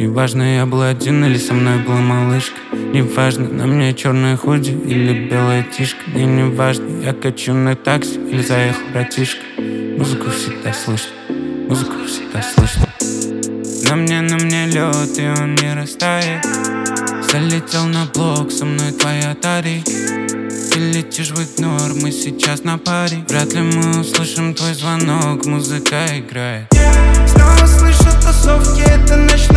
Неважно, я был один или со мной была малышка. Неважно, на мне черная худи или белая тишка. Мне не важно, я качу на такси или заехал братишка. Музыку всегда слышно, музыку всегда слышно. На мне лед, и он не растает. Залетел на блок, со мной твоя тари. Ты летишь в игнор, мы сейчас на паре. Вряд ли мы услышим твой звонок, музыка играет. Снова слышу тусовки, это ночь.